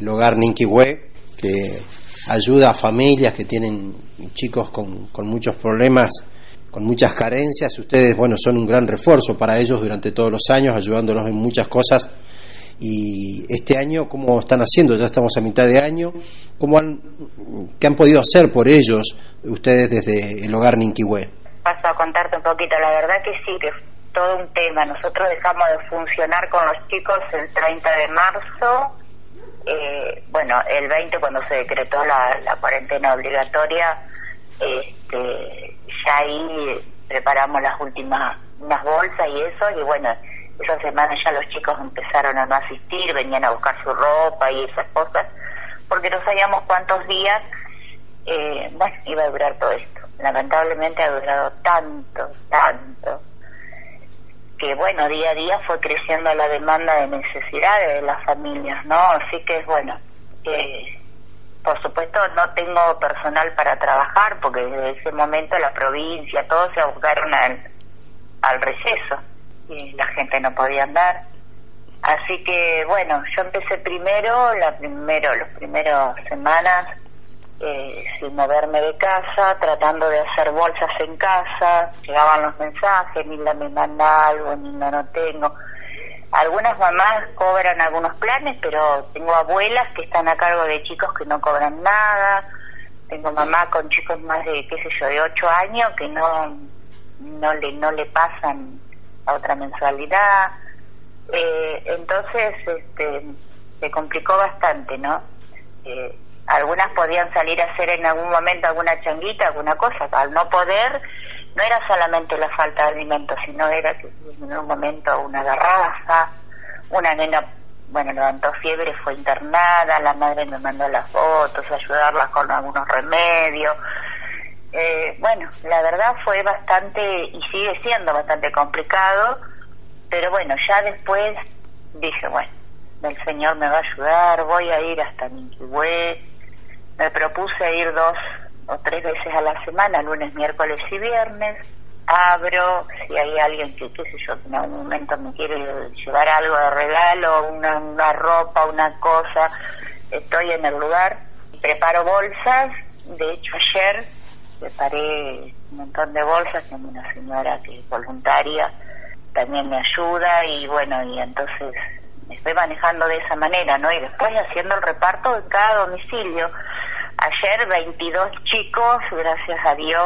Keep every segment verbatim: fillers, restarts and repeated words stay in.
el hogar Ninquihue, que ayuda a familias que tienen chicos con, con muchos problemas, con muchas carencias. Ustedes, bueno, son un gran refuerzo para ellos durante todos los años, ayudándolos en muchas cosas. Y este año, ¿cómo están haciendo? Ya estamos a mitad de año. ¿Cómo han, qué han podido hacer por ellos ustedes desde el hogar Ninquihue? Paso a contarte un poquito. La verdad que sí, que es todo un tema. Nosotros dejamos de funcionar con los chicos el treinta de marzo. Eh, bueno, el veinte, cuando se decretó la, la cuarentena obligatoria, este, ya ahí preparamos las últimas unas bolsas y eso, y bueno, esa semana ya los chicos empezaron a no asistir, venían a buscar su ropa y esas cosas, porque no sabíamos cuántos días eh, bueno, iba a durar todo esto. Lamentablemente ha durado tanto, tanto, que bueno, día a día fue creciendo la demanda de necesidades de las familias, ¿no? Así que bueno, eh, por supuesto no tengo personal para trabajar, porque desde ese momento la provincia, todos se abocaron al, al receso y la gente no podía andar. Así que bueno, yo empecé primero, la primero, los primeros semanas eh, sin moverme de casa, tratando de hacer bolsas en casa. Llegaban los mensajes, Nilda me manda algo, Nilda no tengo. Algunas mamás cobran algunos planes, pero tengo abuelas que están a cargo de chicos que no cobran nada. Tengo mamá con chicos más de, qué sé yo, de ocho años que no no le no le pasan a otra mensualidad. Eh, entonces este, se complicó bastante, ¿no? Eh, algunas podían salir a hacer en algún momento alguna changuita, alguna cosa. Al no poder, no era solamente la falta de alimentos, sino era que en un momento una garrafa, una nena, bueno, levantó fiebre, fue internada, la madre me mandó las fotos, ayudarla con algunos remedios. Eh, bueno, la verdad fue bastante, y sigue siendo bastante complicado, pero bueno, ya después dije, bueno, el Señor me va a ayudar, voy a ir hasta Ninquihue. Me propuse ir dos o tres veces a la semana, lunes, miércoles y viernes. Abro, si hay alguien que, qué sé yo, que en algún momento me quiere llevar algo de regalo, una, una ropa, una cosa, estoy en el lugar. Preparo bolsas. De hecho, ayer preparé un montón de bolsas, tengo una señora que es voluntaria, también me ayuda, y bueno, y entonces me estoy manejando de esa manera, ¿no? Y después haciendo el reparto en cada domicilio. Ayer veintidós chicos, gracias a Dios,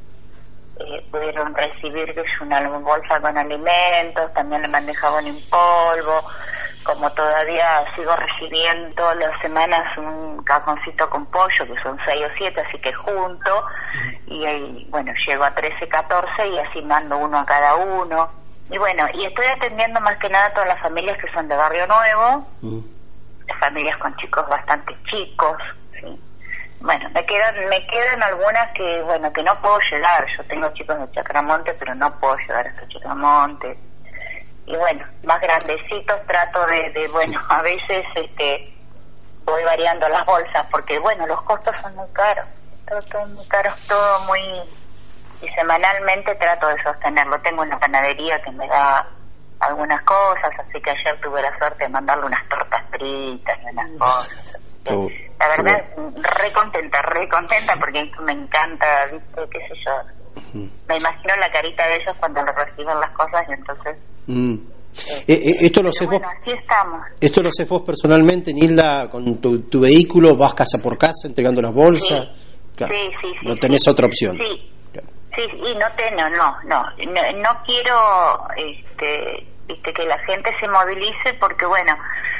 eh, pudieron recibir una bolsa con alimentos, también le mandé jabón en polvo. Como todavía sigo recibiendo todas las semanas un cajoncito con pollo, que son seis o siete, así que junto, y, y bueno, llego a trece, catorce, y así mando uno a cada uno. Y bueno, y estoy atendiendo más que nada a todas las familias que son de Barrio Nuevo, mm. familias con chicos bastante chicos, ¿sí? Bueno, me quedan me quedan algunas que, bueno, que no puedo llegar. Yo tengo chicos de Chacamonte, pero no puedo llegar hasta Chacamonte. Y bueno, más grandecitos trato de, de bueno, a veces este voy variando las bolsas, porque bueno, los costos son muy caros, todo, todo muy caros, todo muy... Y semanalmente trato de sostenerlo. Tengo una panadería que me da algunas cosas, así que ayer tuve la suerte de mandarle unas tortas fritas y unas cosas. Oh, la verdad, oh. re contenta, re contenta, porque me encanta, ¿viste? Qué sé yo. Uh-huh. Me imagino la carita de ellos cuando le reciben las cosas, y entonces... Mm. Eh, eh, esto lo sé bueno, vos, así estamos. Esto lo sé vos personalmente, Nilda, con tu, tu vehículo, vas casa por casa entregando las bolsas. Sí, claro. sí, sí, sí. No tenés sí. otra opción. Sí. Sí, y no tengo, no, no, no, no quiero, este, viste, que la gente se movilice, porque bueno,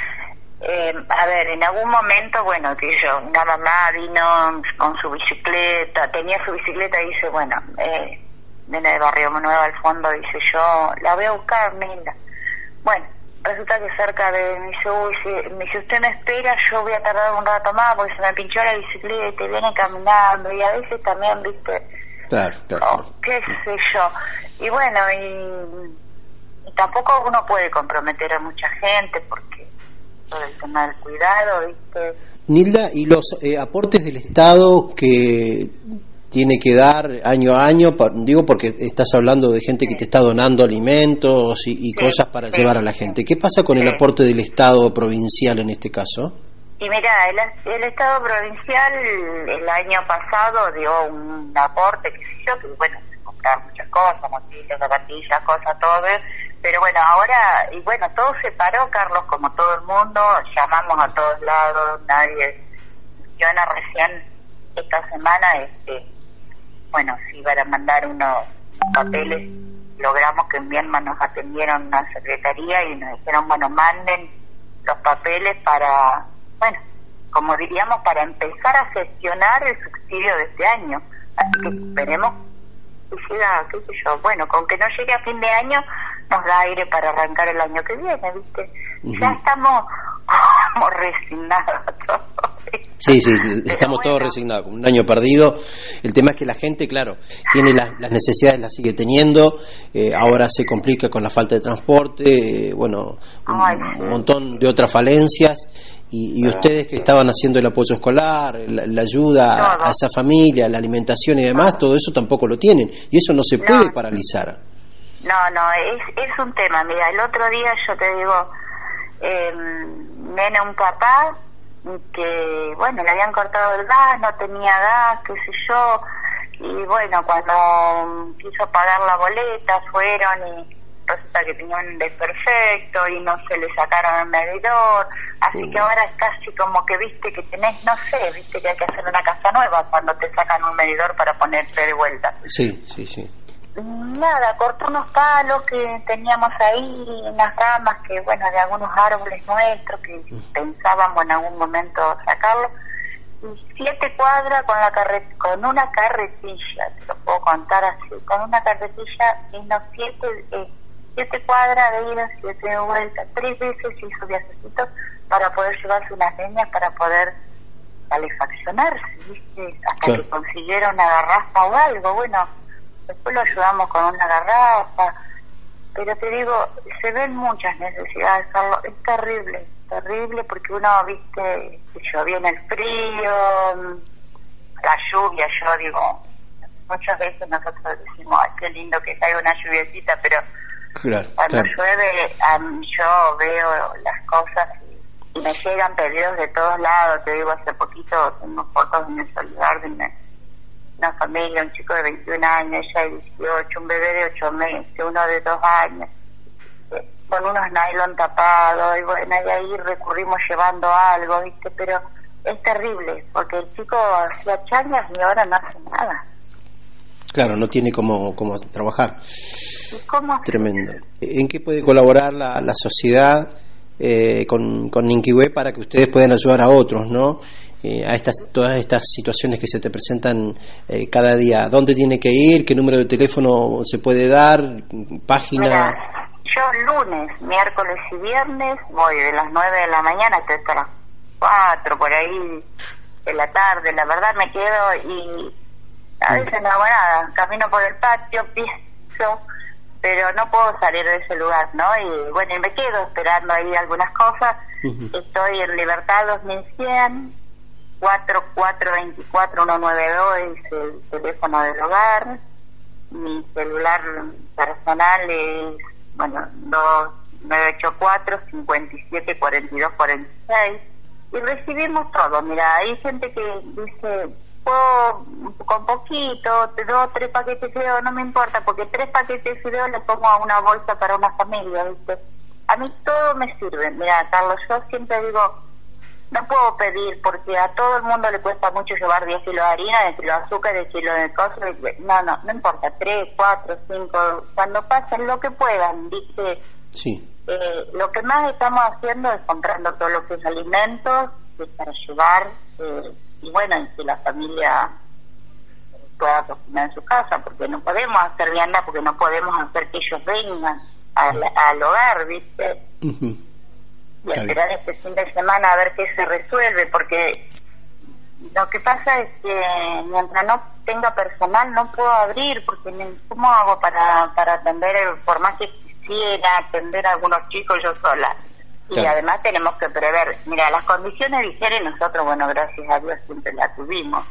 eh, a ver, en algún momento, bueno, que yo, una mamá vino con su bicicleta, tenía su bicicleta, y dice, bueno, eh, nena de Barrio Nuevo al fondo, dice, yo la voy a buscar, Nilda. Bueno, resulta que cerca de, me dice, uy, si, si usted me espera, yo voy a tardar un rato más, porque se me pinchó la bicicleta y viene caminando, y a veces también, viste, claro, claro. Oh, qué sé yo. Y bueno, y, y tampoco uno puede comprometer a mucha gente, porque todo el tema del cuidado, ¿viste? Nilda, ¿y los eh, aportes del Estado que tiene que dar año a año? Digo, porque estás hablando de gente que te está donando alimentos y, y sí, cosas para sí, llevar a la gente. ¿Qué pasa con sí. el aporte del Estado provincial en este caso? Y mira, el, el Estado provincial el año pasado dio un aporte, qué sé yo, que bueno, comprar muchas cosas, motilitos, zapatillas, cosas, todo, pero bueno, ahora, y bueno, todo se paró, Carlos, como todo el mundo, llamamos a todos lados, nadie funciona. Recién esta semana, este, bueno, si iban a mandar unos papeles, logramos que en Viedma nos atendieron una secretaría y nos dijeron, bueno, manden los papeles para, bueno, como diríamos, para empezar a gestionar el subsidio de este año. Así que esperemos que llega, qué sé yo, bueno, con que no llegue a fin de año nos da aire para arrancar el año que viene, ¿viste? Uh-huh. Ya estamos como resignados todos. Sí, sí, estamos bueno. todos resignados, con un año perdido. El tema es que la gente, claro, tiene las, las necesidades, las sigue teniendo, eh, ahora se complica con la falta de transporte, eh, bueno, un, Ay, un montón de otras falencias, y, y ustedes que estaban haciendo el apoyo escolar, la, la ayuda a, a esa familia, la alimentación y demás, todo eso tampoco lo tienen, y eso no se puede no. paralizar. No, no, es, es un tema. Mira, el otro día yo te digo, eh, viene un papá que, bueno, le habían cortado el gas, no tenía gas, qué sé yo, y bueno, cuando quiso pagar la boleta fueron y resulta que tenía un desperfecto y no se le sacaron el medidor, así uh. que ahora es casi como que, viste, que tenés, no sé, viste que hay que hacer una casa nueva cuando te sacan un medidor para ponerte de vuelta. Sí, sí, sí. Nada, cortó unos palos que teníamos ahí, unas ramas que, bueno, de algunos árboles nuestros que pensábamos en algún momento sacarlo, y siete cuadras con la carret con una carretilla, te lo puedo contar así, con una carretilla, vino siete, eh, siete cuadras de ida, siete de vuelta, tres veces hizo viajecito para poder llevarse unas leñas para poder calefaccionarse, ¿viste? Hasta claro. que consiguieron una garrafa o algo, bueno. Después lo ayudamos con una garrafa, pero te digo, se ven muchas necesidades, Carlos. Es terrible, terrible, porque uno, viste, que yo viene el frío, la lluvia, yo digo, muchas veces nosotros decimos, ay, qué lindo que caiga una lluviecita, pero claro, cuando claro. llueve, um, yo veo las cosas y, y me llegan pedidos de todos lados. Te digo, hace poquito tengo fotos en el celular de una, una familia, un chico de veintiún años, ella de dieciocho, un bebé de ocho meses, uno de dos años, eh, con unos nylon tapados, y bueno, y ahí recurrimos llevando algo, ¿viste? Pero es terrible, porque el chico hacía changas y ahora no hace nada. Claro, no tiene cómo, cómo trabajar. ¿Cómo? Tremendo. ¿En qué puede colaborar la, la sociedad eh, con, con Ninquihue para que ustedes puedan ayudar a otros, ¿no? Eh, a estas todas estas situaciones que se te presentan eh, cada día. ¿Dónde tiene que ir? ¿Qué número de teléfono se puede dar? ¿Página? Mira, yo lunes, miércoles y viernes voy de las nueve de la mañana hasta las cuatro, por ahí de la tarde. La verdad me quedo y a veces no hago nada. Camino por el patio, pienso, pero no puedo salir de ese lugar, ¿no? Y bueno, y me quedo esperando ahí algunas cosas. Uh-huh. Estoy en Libertad dos mil cien, cuatro cuatro dos cuatro uno nueve dos es el teléfono del hogar. Mi celular personal es, bueno, dos nueve ocho cuatro cinco siete cuatro dos cuatro seis. Y recibimos todo. Mira, hay gente que dice, puedo con poquito, dos, tres paquetes de fideos, no me importa, porque tres paquetes de fideos le pongo a una bolsa para una familia, ¿viste? A mí todo me sirve. Mira, Carlos, yo siempre digo, no puedo pedir, porque a todo el mundo le cuesta mucho llevar diez kilos de harina, diez kilos de azúcar, diez kilos de cosas. No, no, no importa, tres, cuatro, cinco, cuando pasen lo que puedan, ¿viste? Sí. Eh, lo que más estamos haciendo es comprando todo lo que es alimentos, que es para llevar, eh, y bueno, y que la familia pueda cocinar en su casa, porque no podemos hacer vianda, porque no podemos hacer que ellos vengan al, al hogar, ¿viste? Uh-huh. Y esperar este fin de semana a ver qué se resuelve, porque lo que pasa es que mientras no tenga personal no puedo abrir, porque ¿cómo hago para, para atender, por más que quisiera atender a algunos chicos yo sola? Y claro. Además tenemos que prever, mira, las condiciones de higiene nosotros, bueno, gracias a Dios siempre las tuvimos,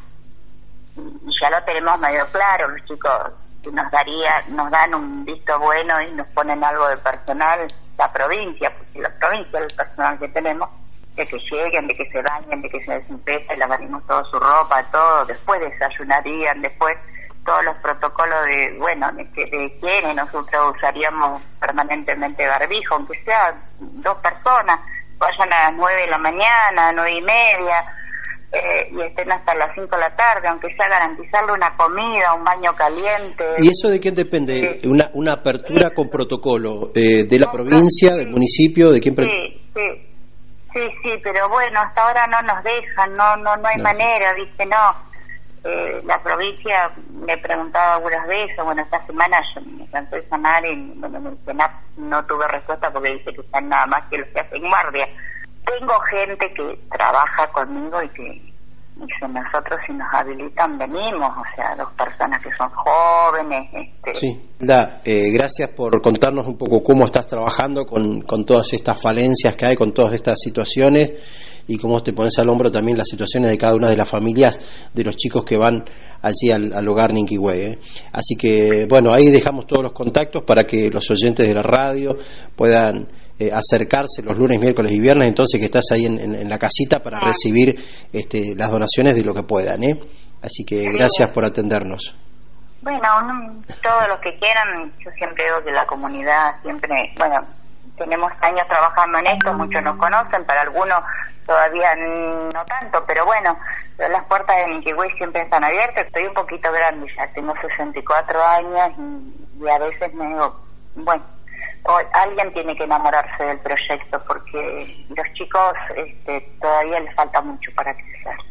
y ya lo tenemos medio claro. Los chicos nos daría, nos dan un visto bueno y nos ponen algo de personal, la provincia, porque la provincia es el personal que tenemos, de que lleguen, de que se bañen, de que se desinfecten, lavaremos toda su ropa, todo, después desayunarían, después todos los protocolos de, bueno, de, de higiene. Nosotros usaríamos permanentemente barbijo, aunque sea dos personas, vayan a las nueve de la mañana, nueve y media, eh, y estén hasta las cinco de la tarde, aunque sea garantizarle una comida, un baño caliente. ¿Y eso de quién depende? Sí. Una, una apertura Sí. con protocolo, eh, ¿de la No, provincia, no, del sí. municipio, de quién? Pre- Sí, sí. Sí, sí, pero bueno, hasta ahora no nos dejan, no no no hay No. manera, ¿viste? No. Eh, la provincia me he preguntado algunas veces, bueno, esta semana yo me cansé de llamar y bueno, en el Senap no tuve respuesta porque dice que están nada más que los que hacen guardia. Tengo gente que trabaja conmigo y que dice, nosotros si nos habilitan venimos, o sea, dos personas que son jóvenes. Este... Sí, da, eh, gracias por contarnos un poco cómo estás trabajando con, con todas estas falencias que hay, con todas estas situaciones, y cómo te pones al hombro también las situaciones de cada una de las familias de los chicos que van allí al, al hogar Ninquihue, ¿eh? Así que, bueno, ahí dejamos todos los contactos para que los oyentes de la radio puedan eh, acercarse los lunes, miércoles y viernes, entonces que estás ahí en, en, en la casita para recibir este, las donaciones de lo que puedan, ¿eh? Así que gracias por atendernos. Bueno, no, todos los que quieran, yo siempre digo que la comunidad siempre, bueno, tenemos años trabajando en esto, muchos nos conocen, para algunos todavía no tanto, pero bueno, las puertas de Ninquihue siempre están abiertas. Estoy un poquito grande ya, tengo sesenta y cuatro años y, y a veces me digo, bueno, o, alguien tiene que enamorarse del proyecto porque los chicos este, todavía les falta mucho para crecer.